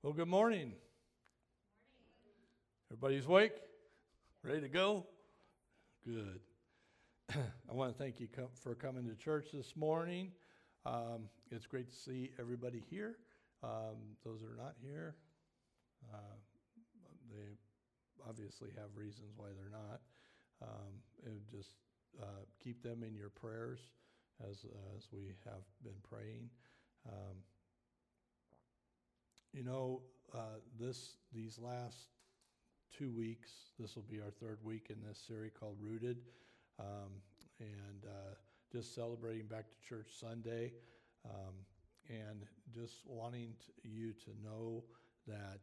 Well, good morning. Everybody's awake? Ready to go? Good. I want to thank you for coming to church this morning. It's great to see everybody here. Those that are not here, they obviously have reasons why they're not. And just keep them in your prayers as we have been praying. These last 2 weeks, this will be our third week in this series called Rooted, and just celebrating back to church Sunday, and just wanting you to know that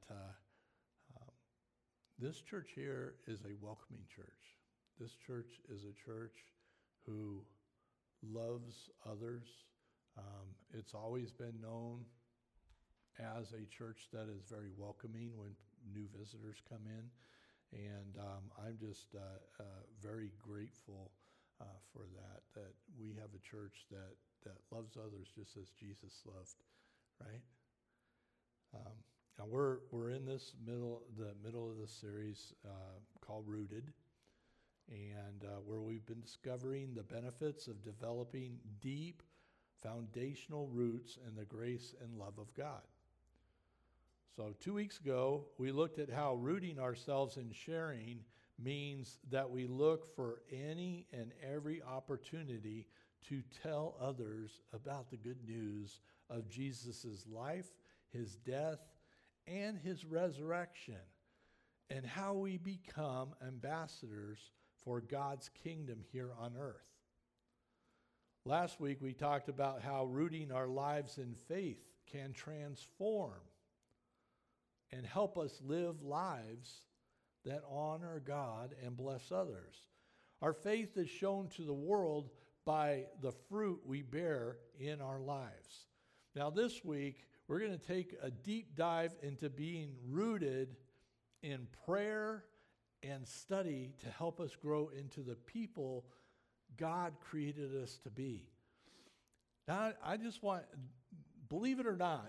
this church here is a welcoming church. This church is a church who loves others. It's always been known as a church that is very welcoming when new visitors come in. And I'm just very grateful for that we have a church that loves others just as Jesus loved, right? Now we're in this middle of the series called Rooted, and where we've been discovering the benefits of developing deep foundational roots in the grace and love of God. So 2 weeks ago, we looked at how rooting ourselves in sharing means that we look for any and every opportunity to tell others about the good news of Jesus' life, his death, and his resurrection, and how we become ambassadors for God's kingdom here on earth. Last week, we talked about how rooting our lives in faith can transform and help us live lives that honor God and bless others. Our faith is shown to the world by the fruit we bear in our lives. Now this week, we're going to take a deep dive into being rooted in prayer and study to help us grow into the people God created us to be. Now, I just want, believe it or not,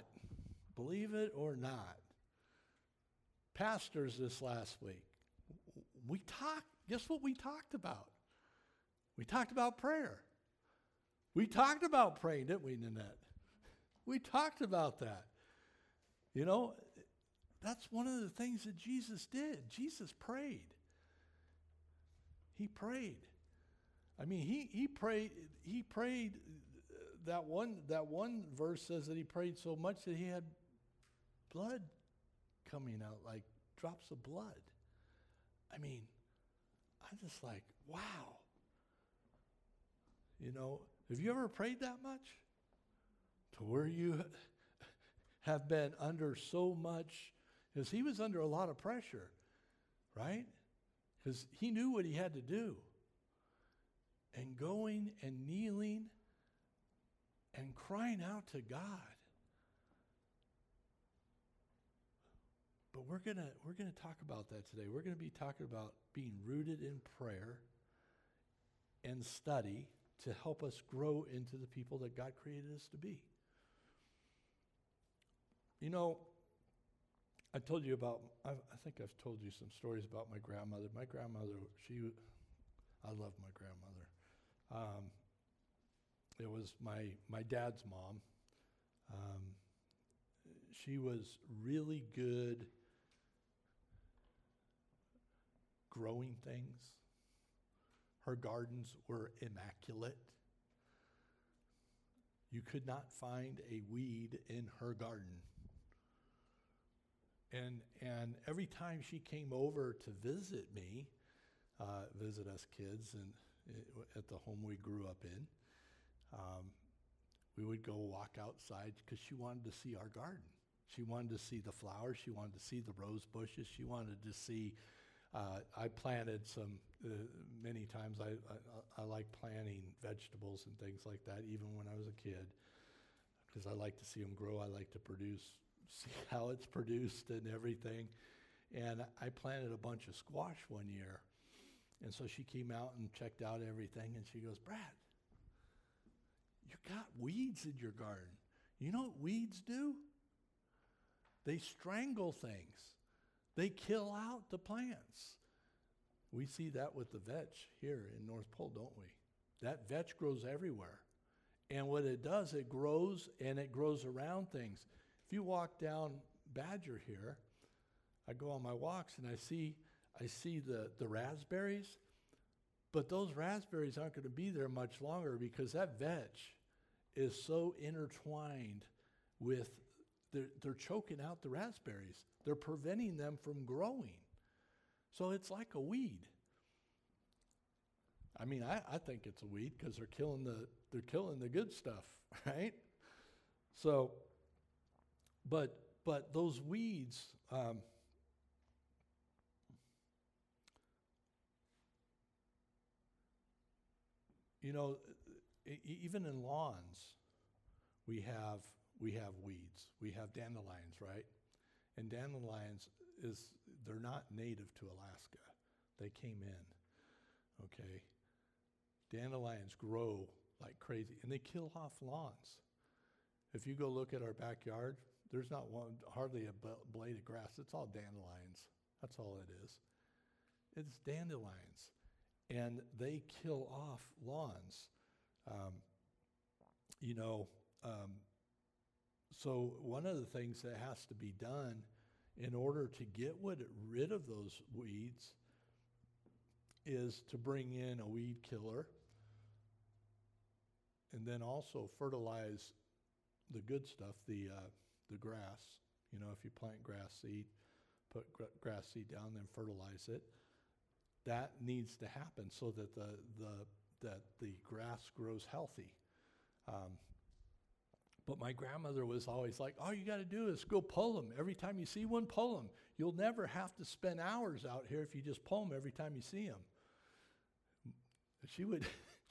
pastors this last week, guess what we talked about? We talked about prayer. We talked about praying, didn't we, Nanette? We talked about that. You know, that's one of the things that Jesus did. Jesus prayed. He prayed. I mean, he prayed. That one verse says that he prayed so much that he had blood coming out, like drops of blood. I mean, I'm just like, wow. You know, have you ever prayed that much? To where you have been under so much, because he was under a lot of pressure, right? Because he knew what he had to do. And going and kneeling and crying out to God. But we're gonna talk about that today. We're gonna be talking about being rooted in prayer and study to help us grow into the people that God created us to be. You know, I told you about, I think I've told you some stories about my grandmother. My grandmother, I love my grandmother. It was my dad's mom. She was really good growing things. Her gardens were immaculate. You could not find a weed in her garden. And every time she came over to visit me, visit us kids and at the home we grew up in, we would go walk outside because she wanted to see our garden. She wanted to see the flowers. She wanted to see the rose bushes. She wanted to see, I planted some, many times I like planting vegetables and things like that, even when I was a kid, because I like to see them grow. I like to see how it's produced and everything. And I planted a bunch of squash one year. And so she came out and checked out everything, and she goes, Brad, you got weeds in your garden. You know what weeds do? They strangle things. They kill out the plants. We see that with the vetch here in North Pole, don't we? That vetch grows everywhere. And what it does, it grows and it grows around things. If you walk down Badger here, I go on my walks and I see the raspberries, but those raspberries aren't going to be there much longer because that vetch is so intertwined with, they're choking out the raspberries. They're preventing them from growing. So it's like a weed. I mean, I think it's a weed because they're killing the good stuff, right? So, but those weeds, even in lawns, we have weeds. We have dandelions, right? And dandelions they're not native to Alaska. They came in, okay? Dandelions grow like crazy, and they kill off lawns. If you go look at our backyard, there's not hardly a blade of grass. It's all dandelions. That's all it is. It's dandelions. And they kill off lawns. So one of the things that has to be done in order to get rid of those weeds is to bring in a weed killer and then also fertilize the good stuff, the grass. If you plant grass seed, put grass seed down, then fertilize it. That needs to happen so that the grass grows healthy. But my grandmother was always like, all you got to do is go pull them. Every time you see one, pull them. You'll never have to spend hours out here if you just pull them every time you see them. She would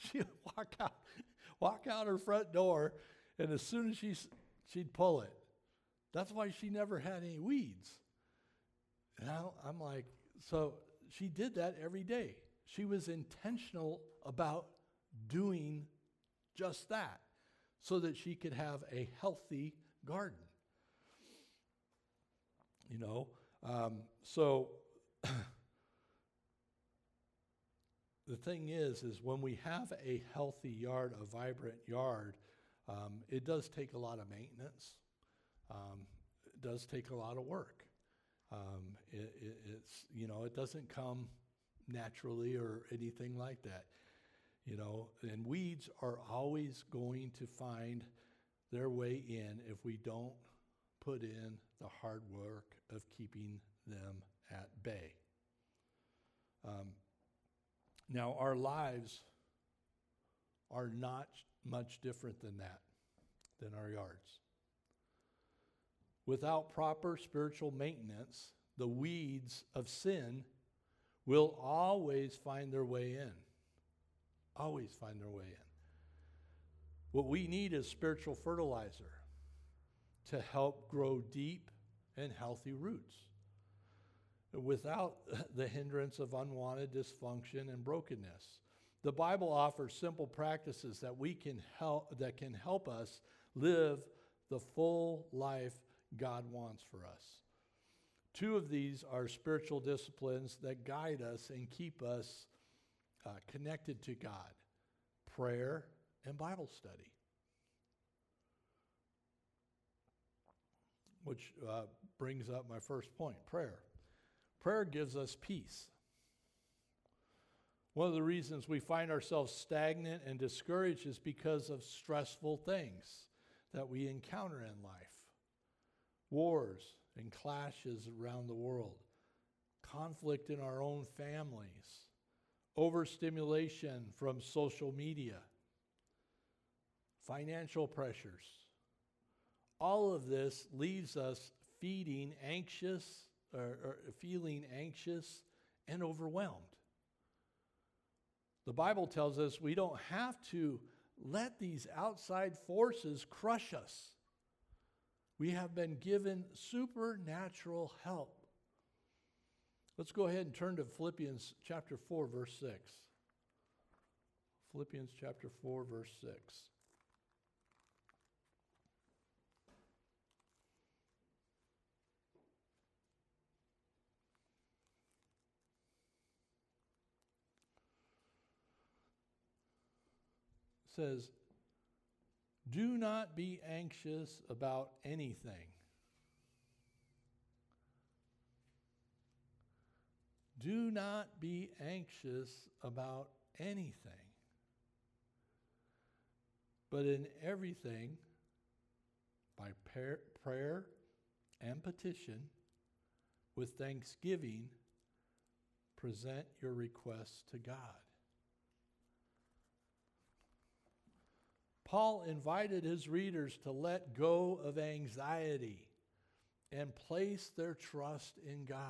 walk out her front door, and as soon as she'd pull it. That's why she never had any weeds. And I'm like, so she did that every day. She was intentional about doing just that so that she could have a healthy garden. So the thing is when we have a healthy yard, a vibrant yard, it does take a lot of maintenance. It does take a lot of work. It doesn't come naturally or anything like that. And weeds are always going to find their way in if we don't put in the hard work of keeping them at bay. Now, our lives are not much different than that, than our yards. Without proper spiritual maintenance, the weeds of sin will always find their way in. Always find their way in. What we need is spiritual fertilizer to help grow deep and healthy roots without the hindrance of unwanted dysfunction and brokenness. The Bible offers simple practices that can help us live the full life God wants for us. Two of these are spiritual disciplines that guide us and keep us connected to God: prayer and Bible study. Which brings up my first point, prayer. Prayer gives us peace. One of the reasons we find ourselves stagnant and discouraged is because of stressful things that we encounter in life. Wars and clashes around the world, conflict in our own families, overstimulation from social media, financial pressures. All of this leaves us feeling anxious and overwhelmed. The Bible tells us we don't have to let these outside forces crush us. We have been given supernatural help. Let's go ahead and turn to Philippians chapter 4, verse 6. Philippians chapter 4, verse 6. says, do not be anxious about anything. Do not be anxious about anything. But in everything, by prayer and petition, with thanksgiving, present your requests to God. Paul invited his readers to let go of anxiety and place their trust in God.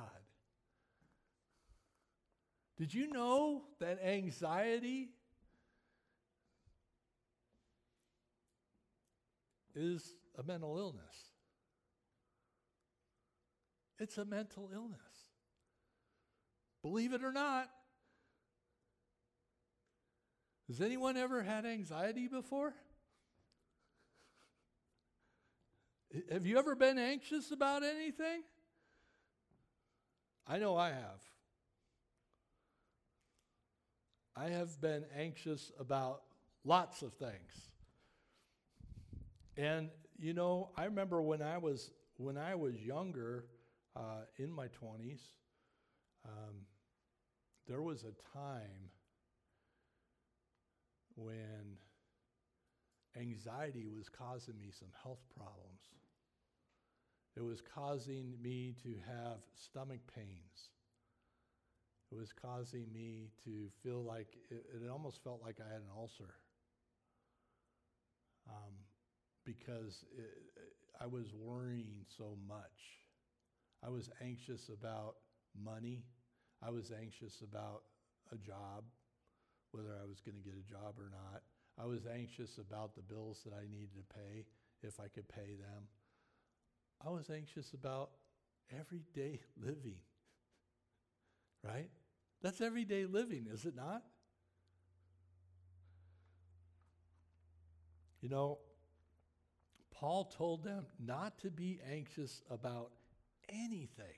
Did you know that anxiety is a mental illness? It's a mental illness. Believe it or not. Has anyone ever had anxiety before? Have you ever been anxious about anything? I know I have. I have been anxious about lots of things. And, you know, I remember when I was younger, in my 20s, there was a time when anxiety was causing me some health problems. It was causing me to have stomach pains. It was causing me to feel like, it almost felt like I had an ulcer. Because I was worrying so much. I was anxious about money. I was anxious about a job, whether I was going to get a job or not. I was anxious about the bills that I needed to pay, if I could pay them. I was anxious about everyday living, right? That's everyday living, is it not? You know, Paul told them not to be anxious about anything.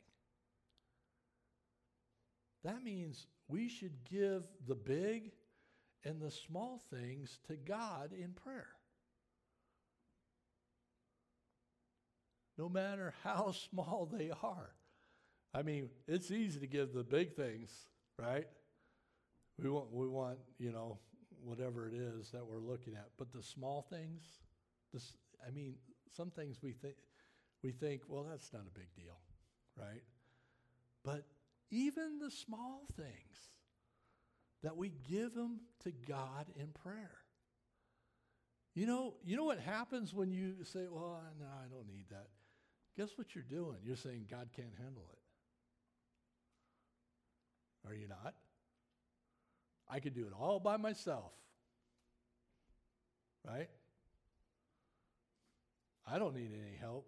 That means we should give the big and the small things to God in prayer. No matter how small they are. I mean, it's easy to give the big things, right? We want, you know, whatever it is that we're looking at. But the small things, some things we think, well, that's not a big deal, right? But even the small things, that we give them to God in prayer. You know what happens when you say, well, no, I don't need that. Guess what you're doing? You're saying God can't handle it. Are you not? I could do it all by myself. Right? I don't need any help.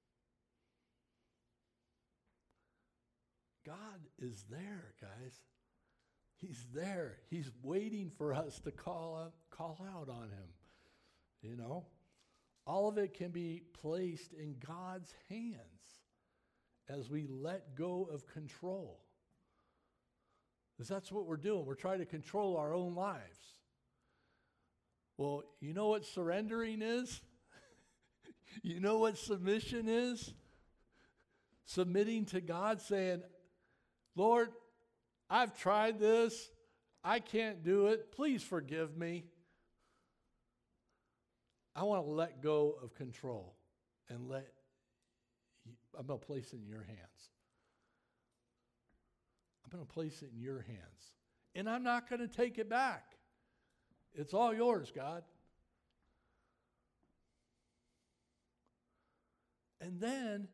God is there, guys. He's there. He's waiting for us to call out on him. You know? All of it can be placed in God's hands as we let go of control. Because that's what we're doing. We're trying to control our own lives. Well, you know what surrendering is? You know what submission is? Submitting to God, saying, Lord, I've tried this. I can't do it. Please forgive me. I want to let go of control and I'm going to place it in your hands. I'm going to place it in your hands. And I'm not going to take it back. It's all yours, God. And then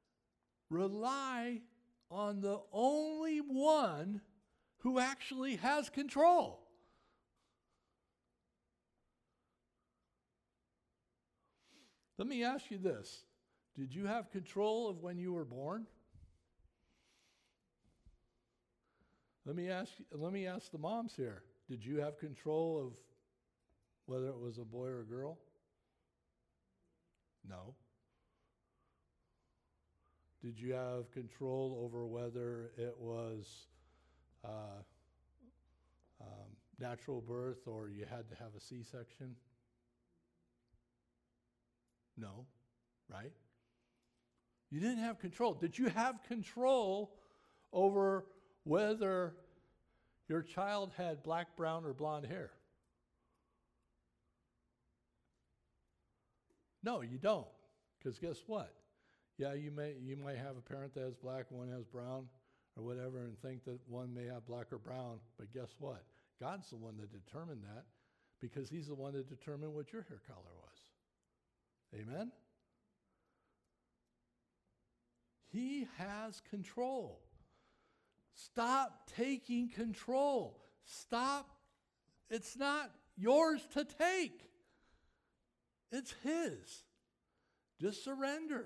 rely on the only one who actually has control. Let me ask you this. Did you have control of when you were born? Let me ask the moms here. Did you have control of whether it was a boy or a girl? No. Did you have control over whether it was natural birth or you had to have a C-section? No, right? You didn't have control. Did you have control over whether your child had black, brown, or blonde hair? No, you don't. Because guess what? Yeah, you might have a parent that has black, one has brown, or whatever, and think that one may have black or brown. But guess what? God's the one that determined that, because he's the one that determined what your hair color was. Amen? He has control. Stop taking control. Stop. It's not yours to take. It's his. Just surrender.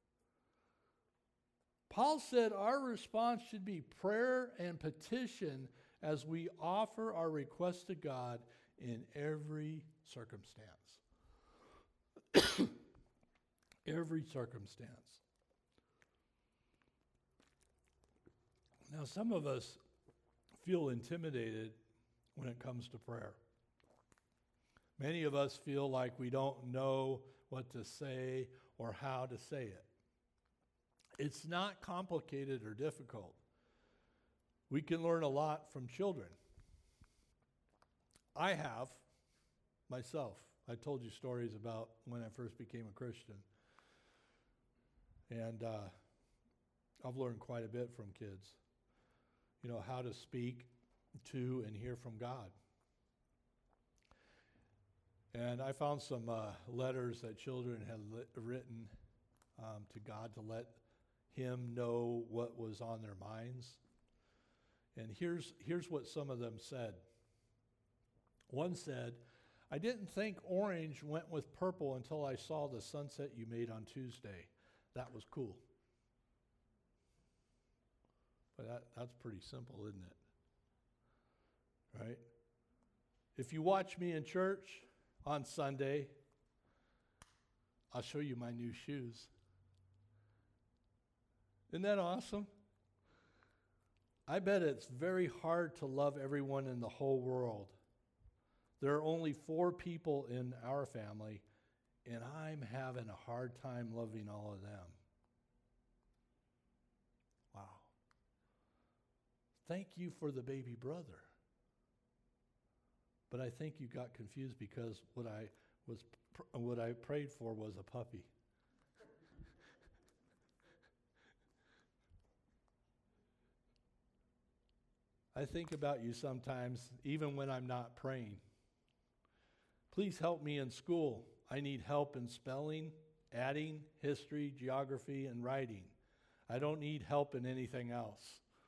Paul said our response should be prayer and petition as we offer our requests to God in every circumstance. Every circumstance. Now, some of us feel intimidated when it comes to prayer. Many of us feel like we don't know what to say or how to say it. It's not complicated or difficult. We can learn a lot from children. I have, myself. I told you stories about when I first became a Christian. And I've learned quite a bit from kids. You know, how to speak to and hear from God. And I found some letters that children had written to God to let him know what was on their minds. And here's what some of them said. One said, I didn't think orange went with purple until I saw the sunset you made on Tuesday. That was cool. But that's pretty simple, isn't it? Right? If you watch me in church on Sunday, I'll show you my new shoes. Isn't that awesome? I bet it's very hard to love everyone in the whole world. There are only 4 people in our family, and I'm having a hard time loving all of them. Wow. Thank you for the baby brother. But I think you got confused because what I prayed for was a puppy. I think about you sometimes, even when I'm not praying. Please help me in school. I need help in spelling, adding, history, geography, and writing. I don't need help in anything else.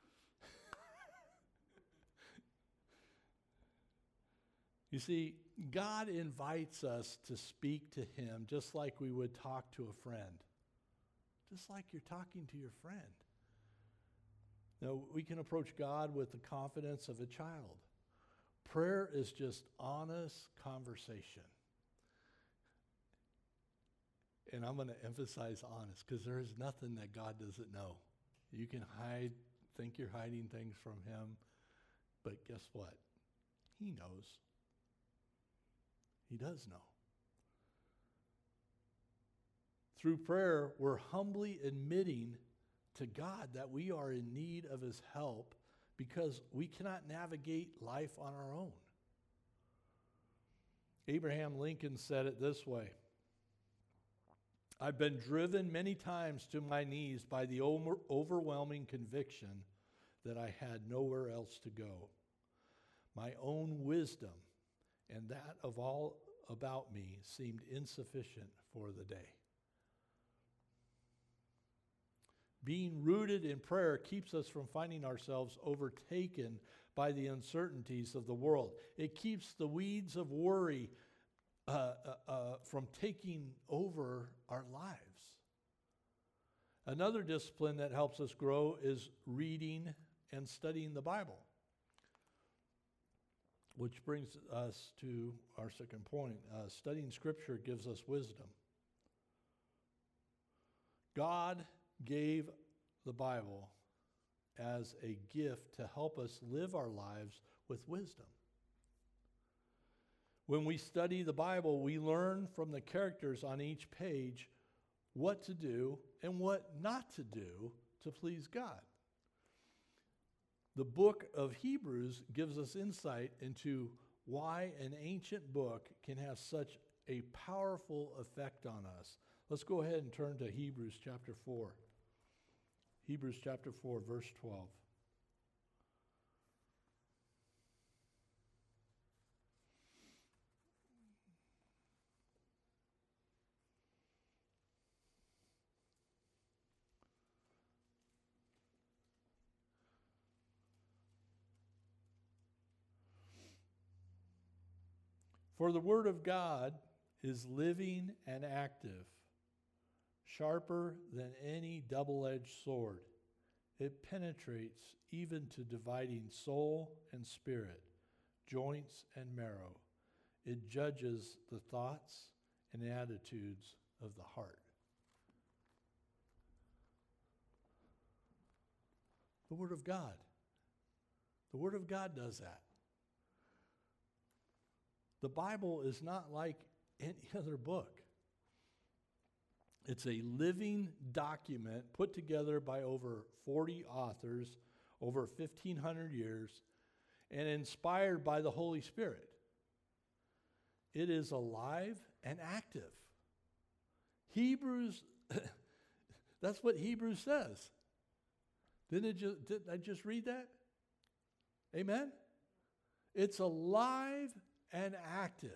You see, God invites us to speak to him just like we would talk to a friend. Just like you're talking to your friend. Now, we can approach God with the confidence of a child. Prayer is just honest conversation. And I'm going to emphasize honest, because there is nothing that God doesn't know. You can think you're hiding things from him, but guess what? He knows. He does know. Through prayer, we're humbly admitting to God that we are in need of his help because we cannot navigate life on our own. Abraham Lincoln said it this way: I've been driven many times to my knees by the overwhelming conviction that I had nowhere else to go. My own wisdom and that of all about me seemed insufficient for the day. Being rooted in prayer keeps us from finding ourselves overtaken by the uncertainties of the world. It keeps the weeds of worry from taking over our lives. Another discipline that helps us grow is reading and studying the Bible. Which brings us to our second point. Studying Scripture gives us wisdom. God gave the Bible as a gift to help us live our lives with wisdom. When we study the Bible, we learn from the characters on each page what to do and what not to do to please God. The book of Hebrews gives us insight into why an ancient book can have such a powerful effect on us. Let's go ahead and turn to Hebrews chapter 4. Hebrews chapter 4, verse 12. For the word of God is living and active, sharper than any double-edged sword. It penetrates even to dividing soul and spirit, joints and marrow. It judges the thoughts and attitudes of the heart. The Word of God. The Word of God does that. The Bible is not like any other book. It's a living document put together by over 40 authors over 1,500 years and inspired by the Holy Spirit. It is alive and active. Hebrews, that's what Hebrews says. Did I just read that? Amen? It's alive and active.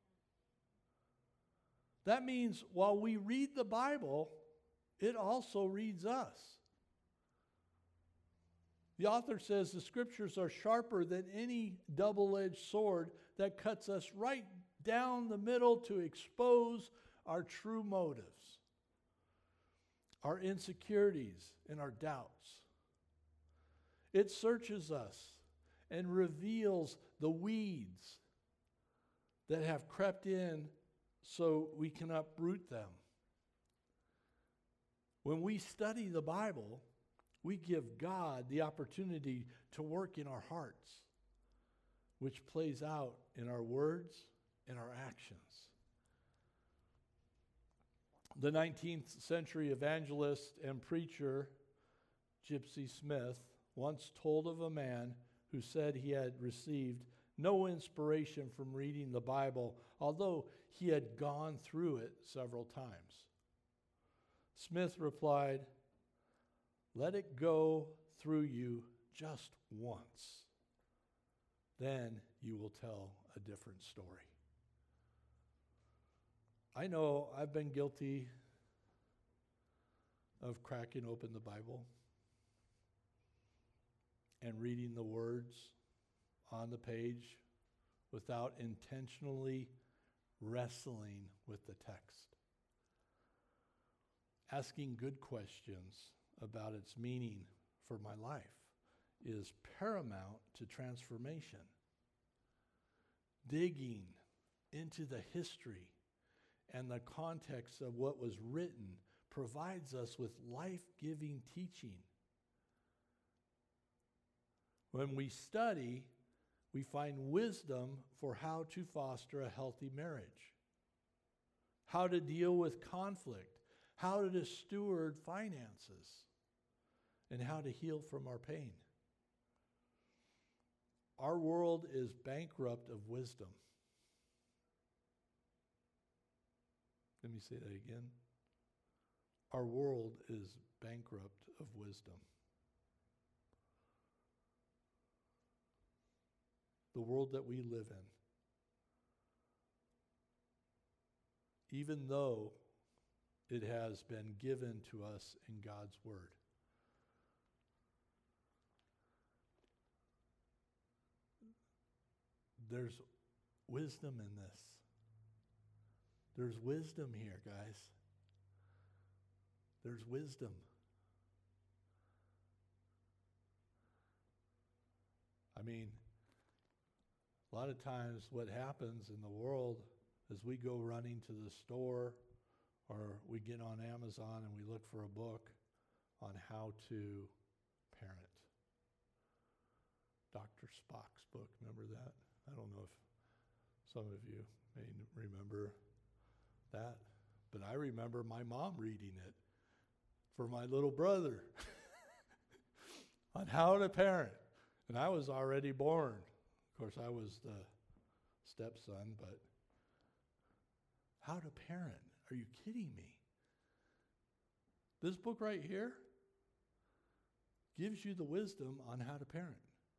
That means while we read the Bible, it also reads us. The author says the scriptures are sharper than any double-edged sword that cuts us right down the middle to expose our true motives, our insecurities, and our doubts. It searches us and reveals the weeds that have crept in so we can uproot them. When we study the Bible, we give God the opportunity to work in our hearts, which plays out in our words and our actions. The 19th century evangelist and preacher, Gypsy Smith, once told of a man who said he had received no inspiration from reading the Bible, although he had gone through it several times. Smith replied, "Let it go through you just once. Then you will tell a different story." I know I've been guilty of cracking open the Bible and reading the words on the page without intentionally wrestling with the text. Asking good questions about its meaning for my life is paramount to transformation. Digging into the history and the context of what was written provides us with life-giving teaching. When we study, we find wisdom for how to foster a healthy marriage, how to deal with conflict, how to steward finances, and how to heal from our pain. Our world is bankrupt of wisdom. Let me say that again. Our world is bankrupt of wisdom. The world that we live in, even though it has been given to us in God's Word. There's wisdom in this. There's wisdom here, guys. There's wisdom. I mean, a lot of times what happens in the world is we go running to the store or we get on Amazon and we look for a book on how to parent. Dr. Spock's book, remember that? I don't know if Some of you may remember that. But I remember my mom reading it for my little brother on how to parent. And I was already born. Of course, I was the stepson, but how to parent? Are you kidding me? This book right here gives you the wisdom on how to parent.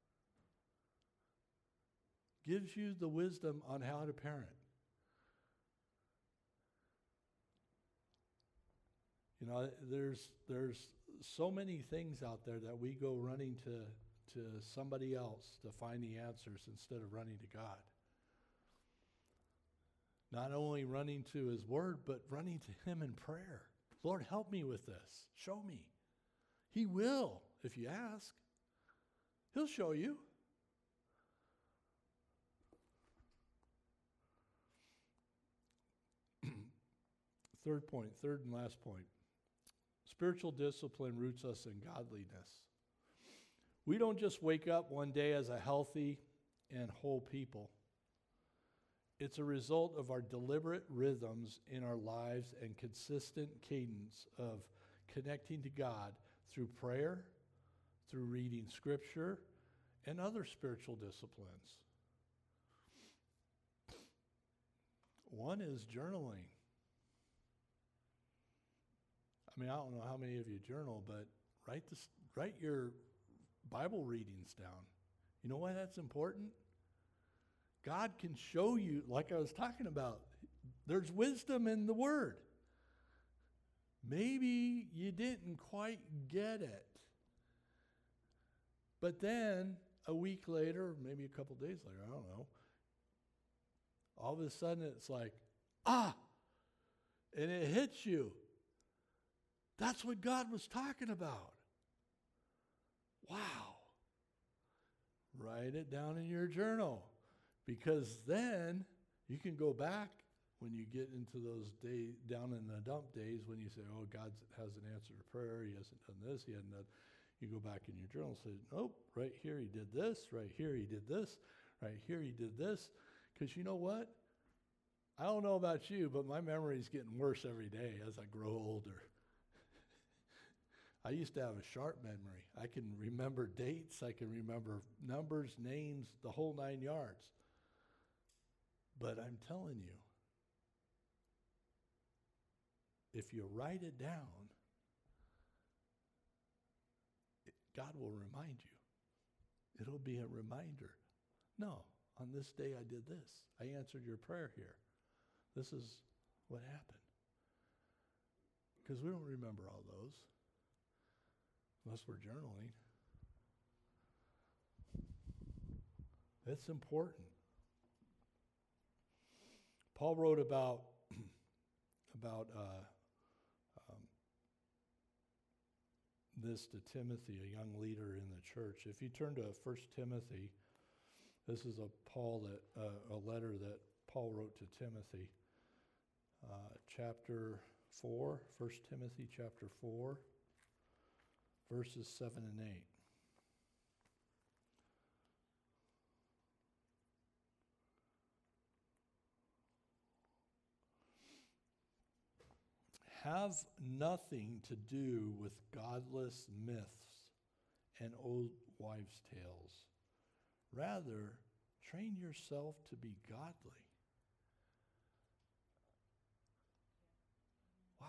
Gives you the wisdom on how to parent. You know, there's so many things out there that we go running to somebody else to find the answers instead of running to God. Not only running to His Word, but running to Him in prayer. Lord, help me with this. Show me. He will, if you ask. He'll show you. Third and last point. Spiritual discipline roots us in godliness. We don't just wake up one day as a healthy and whole people. It's a result of our deliberate rhythms in our lives and consistent cadence of connecting to God through prayer, through reading Scripture, and other spiritual disciplines. One is journaling. I mean, I don't know how many of you journal, but write your Bible readings down. You know why that's important? God can show you, like I was talking about, there's wisdom in the Word. Maybe you didn't quite get it. But then, a week later, maybe a couple days later, I don't know, all of a sudden it's like, and it hits you. That's what God was talking about. Wow. Write it down in your journal. Because then you can go back when you get into those days, down in the dump days, when you say, oh, God hasn't answered a prayer, He hasn't done this, He hasn't done. You go back in your journal and say, nope, right here He did this, right here He did this, right here He did this. Because you know what? I don't know about you, but my memory is getting worse every day as I grow older. I used to have a sharp memory. I can remember dates, I can remember numbers, names, the whole 9 yards. But I'm telling you, if you write it down, God will remind you. It'll be a reminder. No, on this day I did this. I answered your prayer here. This is what happened. Because we don't remember all those unless we're journaling. It's important. Paul wrote about this to Timothy, a young leader in the church. If you turn to 1 Timothy, this is a letter that Paul wrote to Timothy, chapter 4, 1 Timothy chapter 4, verses 7 and 8. Have nothing to do with godless myths and old wives' tales. Rather, train yourself to be godly. Wow.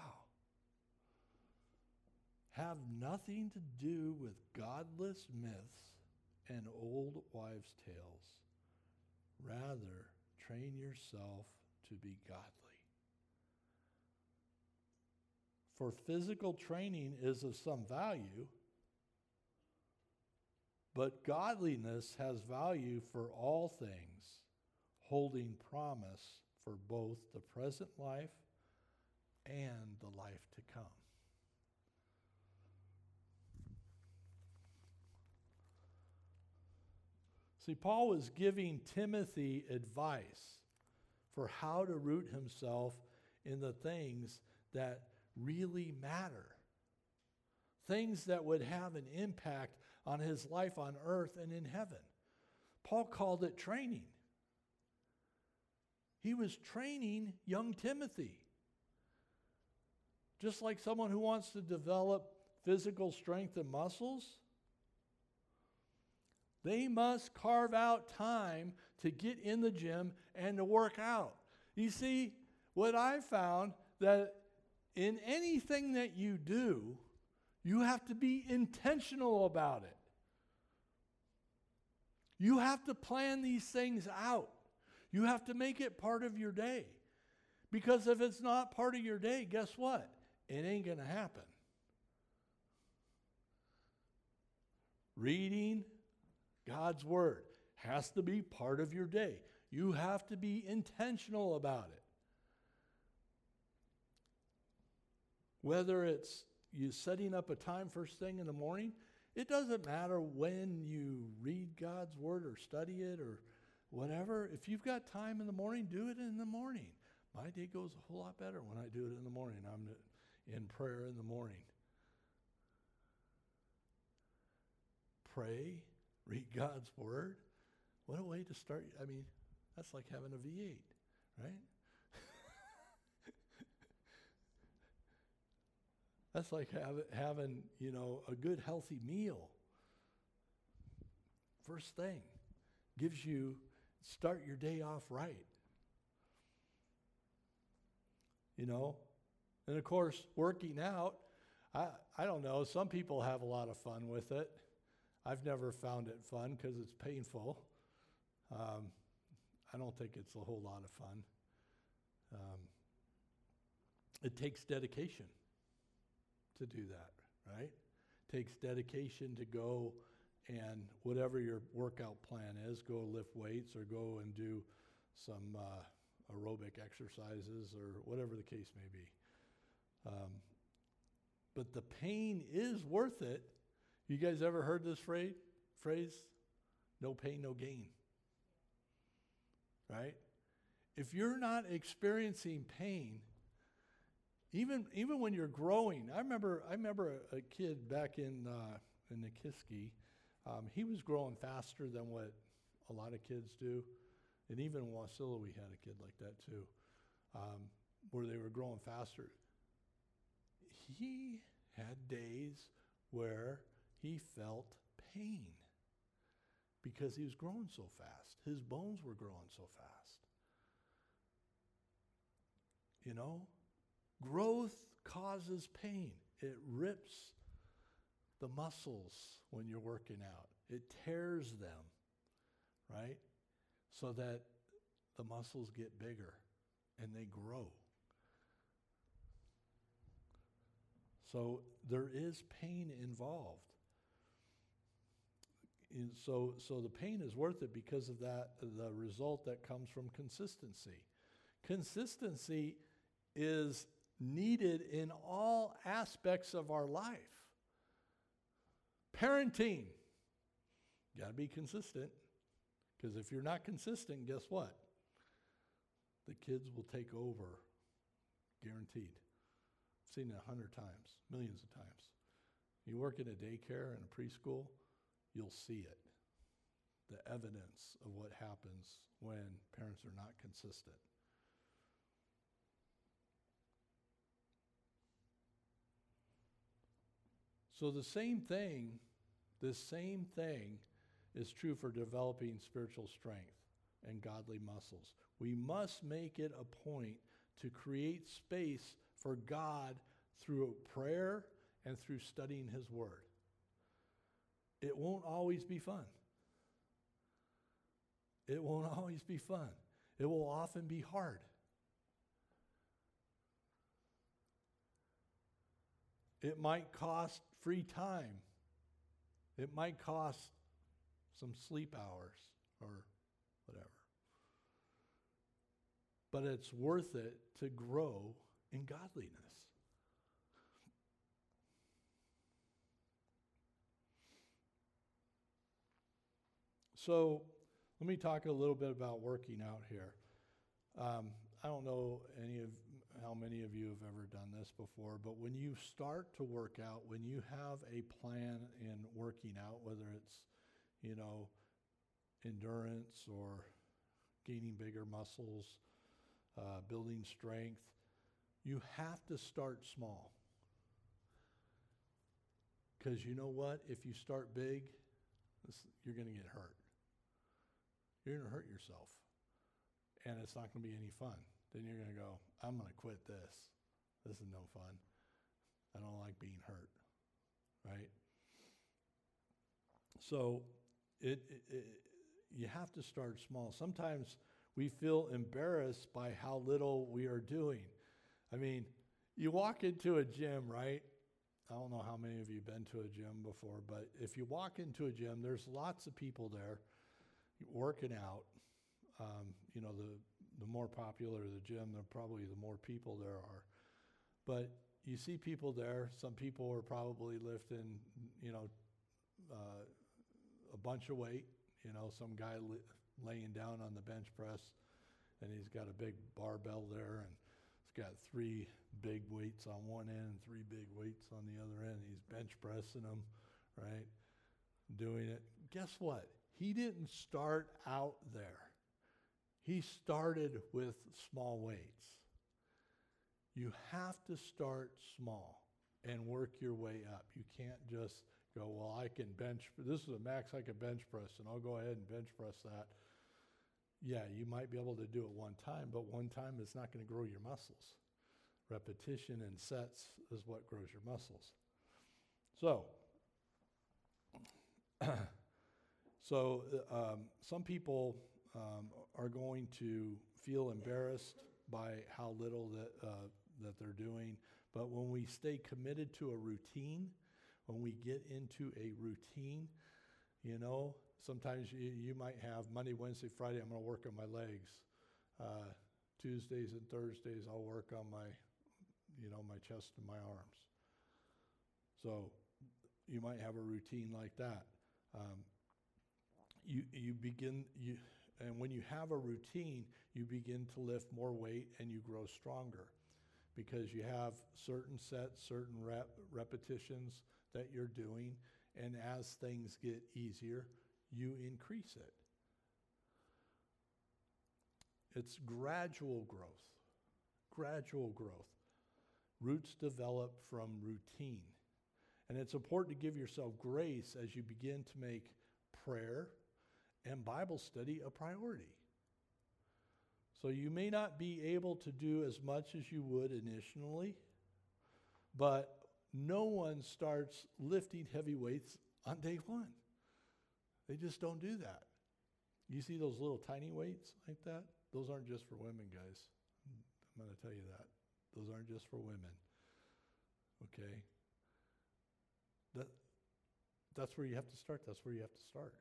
Have nothing to do with godless myths and old wives' tales. Rather, train yourself to be godly. For physical training is of some value, but godliness has value for all things, holding promise for both the present life and the life to come. See, Paul was giving Timothy advice for how to root himself in the things that really matter. Things that would have an impact on his life on earth and in heaven. Paul called it training. He was training young Timothy. Just like someone who wants to develop physical strength and muscles, they must carve out time to get in the gym and to work out. You see, what I found that in anything that you do, you have to be intentional about it. You have to plan these things out. You have to make it part of your day. Because if it's not part of your day, guess what? It ain't going to happen. Reading God's Word has to be part of your day. You have to be intentional about it. Whether it's you setting up a time first thing in the morning, it doesn't matter when you read God's Word or study it or whatever. If you've got time in the morning, do it in the morning. My day goes a whole lot better when I do it in the morning. I'm in prayer in the morning. Pray, read God's Word. What a way to start. I mean, that's like having a V8, right? That's like having, a good, healthy meal. First thing. Gives you, start your day off right. And of course, working out, I don't know, some people have a lot of fun with it. I've never found it fun because it's painful. I don't think it's a whole lot of fun. It takes dedication to do that, right? It takes dedication to go and whatever your workout plan is, go lift weights or go and do some aerobic exercises or whatever the case may be. But the pain is worth it. You guys ever heard this phrase? No pain, no gain. Right? If you're not experiencing pain, even when you're growing, I remember a kid back in Nikiski. He was growing faster than what a lot of kids do, and even in Wasilla we had a kid like that too, where they were growing faster. He had days where he felt pain because he was growing so fast. His bones were growing so fast. Growth causes pain. It rips the muscles when you're working out. It tears them, right? So that the muscles get bigger and they grow. So there is pain involved. And so the pain is worth it because of that, the result that comes from consistency. Consistency is needed in all aspects of our life. Parenting, you got to be consistent, because if you're not consistent, guess what? The kids will take over, guaranteed. I've seen it 100 times, millions of times. You work in a daycare and a preschool, you'll see it. The evidence of what happens when parents are not consistent. So this same thing is true for developing spiritual strength and godly muscles. We must make it a point to create space for God through prayer and through studying His Word. It won't always be fun. It won't always be fun. It will often be hard. It might cost free time. It might cost some sleep hours or whatever. But it's worth it to grow in godliness. So let me talk a little bit about working out here. I don't know how many of you have ever done this before, but when you start to work out, when you have a plan in working out, whether it's, endurance or gaining bigger muscles building strength. You have to start small. Because you know what? If you start big, you're going to get hurt. You're going to hurt yourself. And it's not going to be any fun. Then you're going to go, I'm going to quit this. This is no fun. I don't like being hurt. Right? So you have to start small. Sometimes we feel embarrassed by how little we are doing. I mean, you walk into a gym, right? I don't know how many of you have been to a gym before, but if you walk into a gym, there's lots of people there working out. The more popular the gym, probably the more people there are. But you see people there. Some people are probably lifting, a bunch of weight. Some guy laying down on the bench press, and he's got a big barbell there, and he's got 3 big weights on one end and 3 big weights on the other end. He's bench pressing them, right? Doing it. Guess what? He didn't start out there. He started with small weights. You have to start small and work your way up. You can't just go, well, I can bench, this is the max I can bench press, and I'll go ahead and bench press that. Yeah, you might be able to do it one time, but one time is not going to grow your muscles. Repetition and sets is what grows your muscles. So some people are going to feel embarrassed by how little that they're doing. But when we stay committed to a routine, when we get into a routine, sometimes you might have Monday, Wednesday, Friday, I'm going to work on my legs. Tuesdays and Thursdays, I'll work on my chest and my arms. So you might have a routine like that. And when you have a routine, you begin to lift more weight and you grow stronger because you have certain sets, certain repetitions that you're doing, and as things get easier, you increase it. It's gradual growth. Gradual growth. Roots develop from routine. And it's important to give yourself grace as you begin to make prayer and Bible study a priority. So you may not be able to do as much as you would initially, but no one starts lifting heavy weights on day one. They just don't do that. You see those little tiny weights like that? Those aren't just for women, guys. I'm going to tell you that. Those aren't just for women. Okay? That's where you have to start. That's where you have to start.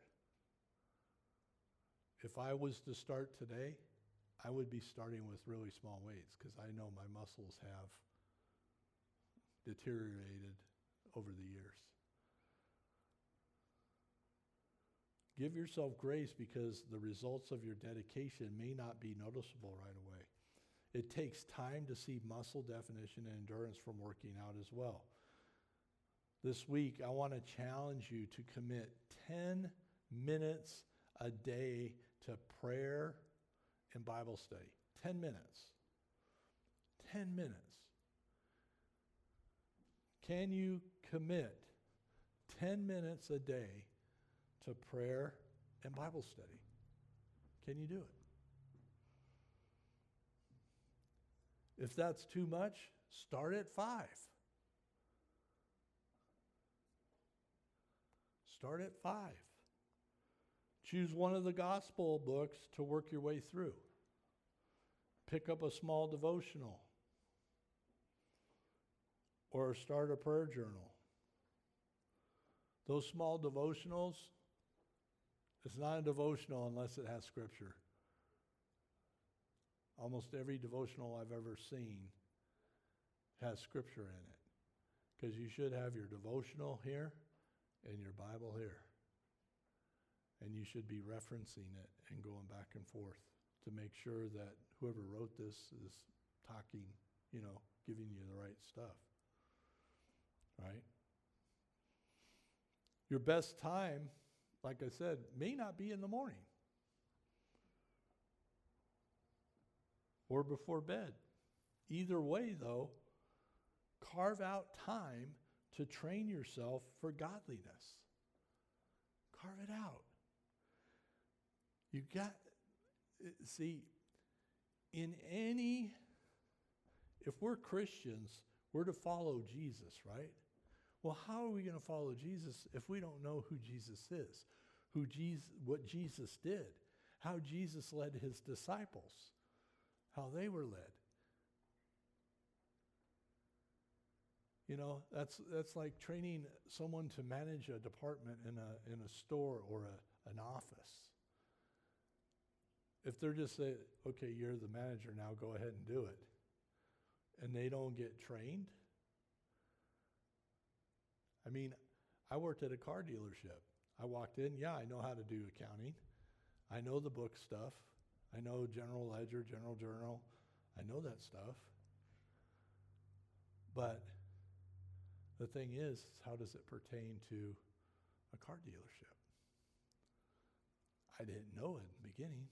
If I was to start today, I would be starting with really small weights because I know my muscles have deteriorated over the years. Give yourself grace because the results of your dedication may not be noticeable right away. It takes time to see muscle definition and endurance from working out as well. This week, I want to challenge you to commit 10 minutes a day to prayer and Bible study. 10 minutes. 10 minutes. Can you commit 10 minutes a day to prayer and Bible study? Can you do it? If that's too much, start at 5. Start at 5. Choose one of the gospel books to work your way through. Pick up a small devotional. Or start a prayer journal. Those small devotionals, it's not a devotional unless it has scripture. Almost every devotional I've ever seen has scripture in it. Because you should have your devotional here and your Bible here. And you should be referencing it and going back and forth to make sure that whoever wrote this is talking, giving you the right stuff. Right? Your best time, like I said, may not be in the morning. or before bed. Either way, though, carve out time to train yourself for godliness. Carve it out. You got, see, if we're Christians, we're to follow Jesus, right? Well, how are we going to follow Jesus if we don't know who Jesus is, what Jesus did, how Jesus led his disciples, how they were led? You know, that's like training someone to manage a department in a store or an office. If they're just saying, okay, you're the manager now, go ahead and do it, and they don't get trained. I mean, I worked at a car dealership. I walked in, yeah, I know how to do accounting. I know the book stuff. I know general ledger, general journal. I know that stuff. But the thing is, how does it pertain to a car dealership? I didn't know it in the beginning.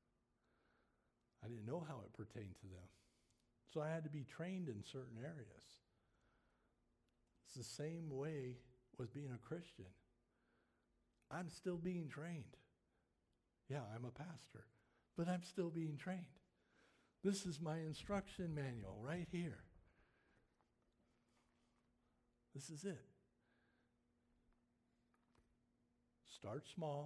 I didn't know how it pertained to them. So I had to be trained in certain areas. It's the same way with being a Christian. I'm still being trained. Yeah, I'm a pastor, but I'm still being trained. This is my instruction manual right here. This is it. Start small,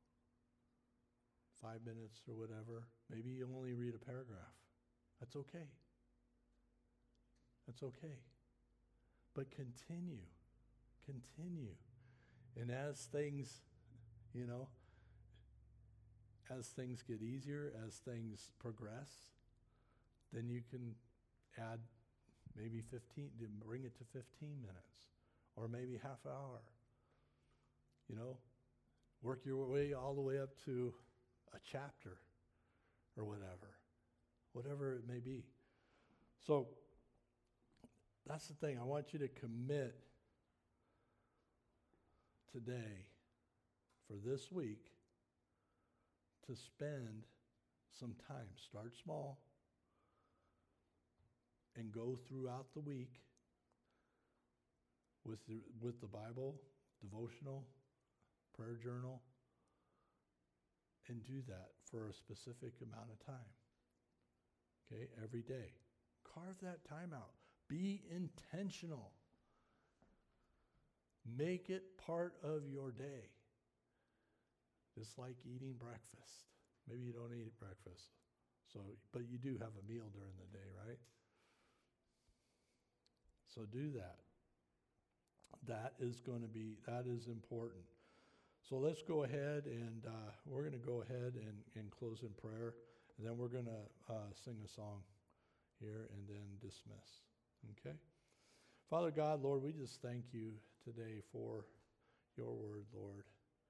5 minutes or whatever. Maybe you only read a paragraph. That's okay. That's okay. But continue. And as things, as things get easier, as things progress, then you can add maybe 15, bring it to 15 minutes, or maybe half hour. Work your way all the way up to a chapter or whatever it may be. So that's the thing. I want you to commit today, for this week, to spend some time. Start small and go throughout the week with the Bible, devotional, prayer journal, and do that for a specific amount of time. Okay, every day. Carve that time out. Be intentional. Make it part of your day. Just like eating breakfast. Maybe you don't eat breakfast, but you do have a meal during the day, right? So do that. That is important. So let's go ahead and we're going to go ahead and close in prayer, and then we're going to sing a song here and then dismiss. Okay? Father God, Lord, we just thank you today for your word, Lord.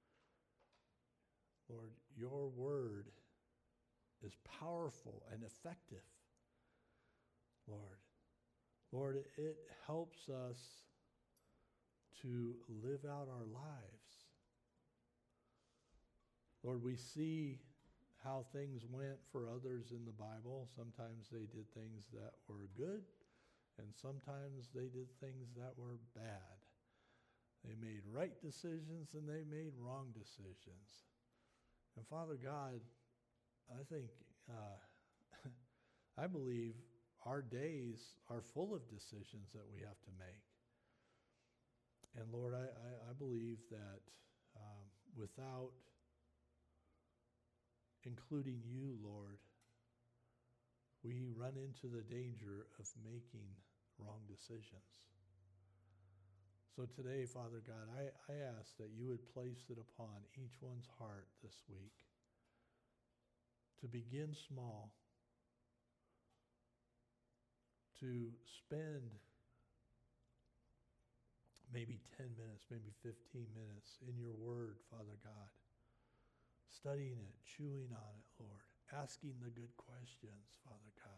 Lord, your word is powerful and effective, Lord. Lord, it helps us to live out our lives. Lord, we see how things went for others in the Bible. Sometimes they did things that were good, and sometimes they did things that were bad. They made right decisions and they made wrong decisions. And Father God, I think, I believe our days are full of decisions that we have to make. And Lord, I believe that without including you, Lord, we run into the danger of making wrong decisions. So today, Father God, I ask that you would place it upon each one's heart this week to begin small, to spend maybe 10 minutes, maybe 15 minutes in your word, Father God, studying it, chewing on it, Lord, asking the good questions, Father God.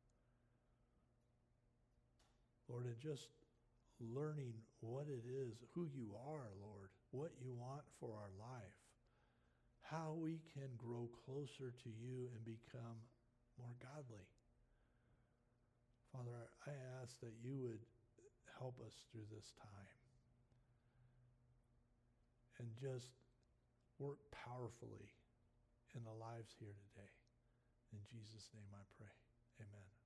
Lord, and just learning what it is, who you are, Lord, what you want for our life, how we can grow closer to you and become more godly. Father, I ask that you would help us through this time and just work powerfully in the lives here today. In Jesus' name I pray. Amen.